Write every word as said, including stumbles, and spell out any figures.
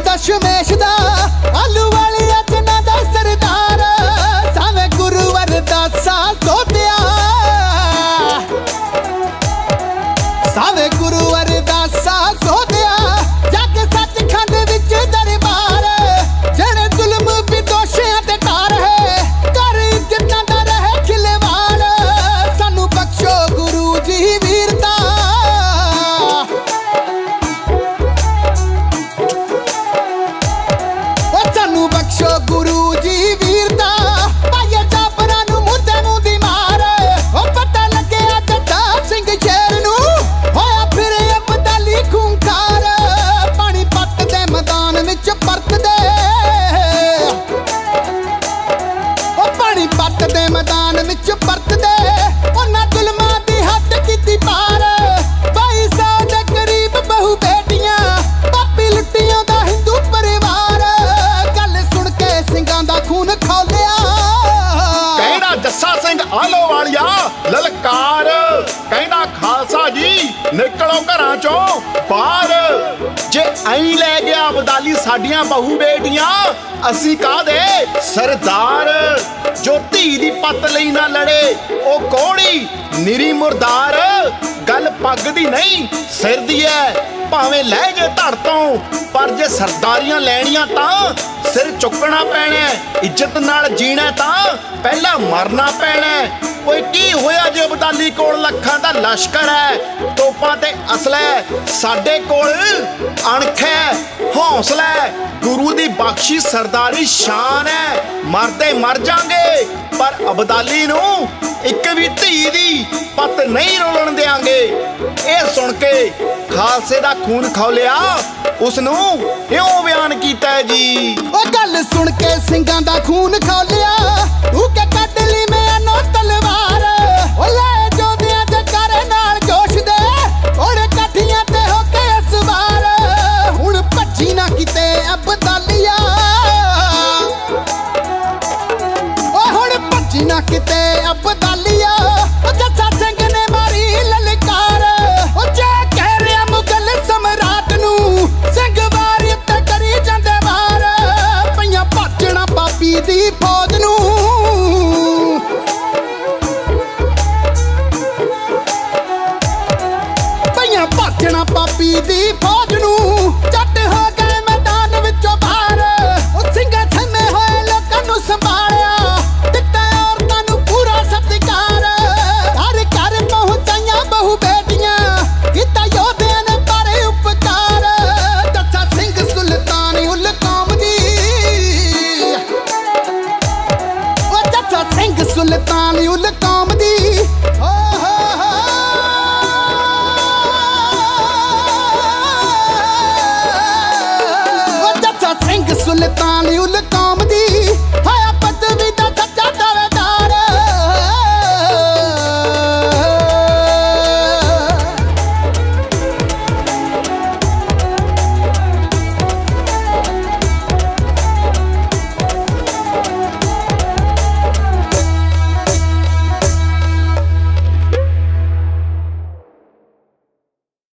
दशमेश दा आलू वाली अजना दा सरदार सावे गुरुवर दासा सोतिया सावे गुरुवर दासा सोतिया जाके सचखंड विच दरबार जेड़े जुल्म भी दोषियां ते तार है कर इज्जतां दा रहे खिलवाड़ सानू बख्शो गुरु जी वीरता सानू बख्शो गुरु जी वीरता पाइए जापरां नू मुद्दे मुंह दी मार ओ पता लगे जट्टा सिंह शेर नू होया फिर अबदाली खूंखार पानी पट दे मैदान विच परत दे ओ पानी पट दे मैदान विच परत दे उन्हां जुल्मां दी हद कीती पार बाई सौ दे करीब बहु बेटियां पापी लुट्टियां दा हिंदू परिवार ਸਿੰਘਾਂ ਦਾ ਖੂਨ ਖੌਲਿਆ ਕਹਿੰਦਾ ਜੱਸਾ ਸਿੰਘ ਆਲੋਵਾਲੀਆ ਲਲਕਾਰ ਕਹਿੰਦਾ ਖਾਲਸਾ ਜੀ ਨਿਕਲੋ ਘਰਾਂ ਚੋਂ ਬਾਹਰ ਜੇ ਐਂ ਲੈ ਗਿਆ ਅਬਦਾਲੀ ਸਾਡੀਆਂ ਬਹੂ ਬੇਟੀਆਂ ਅਸੀਂ ਕਾਹਦੇ ਸਰਦਾਰ ਜੋ ਧੀ ਦੀ ਪੱਤ ਲਈ ਨਾ ਲੜੇ ਉਹ ਕੋਹੜੀ ਨਿਰੀ ਮੁਰਦਾਰ ਗੱਲ ਪੱਗ ਦੀ ਨਹੀਂ ਸਿਰ ਦੀ ਐ ਭਾਵੇਂ ਲੈ ਜੇ ਧੜ ਤੋਂ ਪਰ ਜੇ ਸਰਦਾਰੀਆਂ ਲੈਣੀਆਂ ਤਾਂ ਸਿਰ ਚੁੱਕਣਾ ਪੈਣਾ ਇੱਜ਼ਤ ਨਾਲ ਜੀਣਾ ਤਾਂ ਪਹਿਲਾਂ ਮਰਨਾ ਪੈਣਾ ਓਏ ਕੀ ਹੋਇਆ ਜੇ ਅਬਦਾਲੀ ਕੋਲ ਲੱਖਾਂ ਦਾ ਲਸ਼ਕਰ ਹੈ ਤੋਪਾਂ ਤੇ ਅਸਲੇ ਸਾਡੇ ਕੋਲ ਅਣਖ ਹੈ ਹੌਸਲਾ ਗੁਰੂ ਦੀ ਬਖਸ਼ੀ ਸਰਦਾਰੀ ਸ਼ਾਨ ਹੈ ਮਰਦੇ ਮਰ ਜਾਾਂਗੇ ਪਰ ਅਬਦਾਲੀ ਨੂੰ ਇੱਕ ਵੀ ਧੀ ਦੀ ਪੱਤ ਨਹੀਂ ਰੋਲਣ ਦਿਆਂਗੇ ਇਹ ਸੁਣ ਕੇ ਖਾਲਸੇ ਦਾ ਖੂਨ ਖੌਲਿਆ ਉਸ ਨੂੰ ਇਉਂ ਬਿਆਨ ਕੀਤਾ ਜੀ ਉਹ ਗੱਲ ਸੁਣ ਕੇ ਸਿੰਘਾਂ ਦਾ ਖੂਨ ਖੌਲਿਆ ਤੂੰ ਕਿ ਕੱਢ ਲਈ ਮੈਂ ਨੋ ਤਲਵਾਰ ਉਹ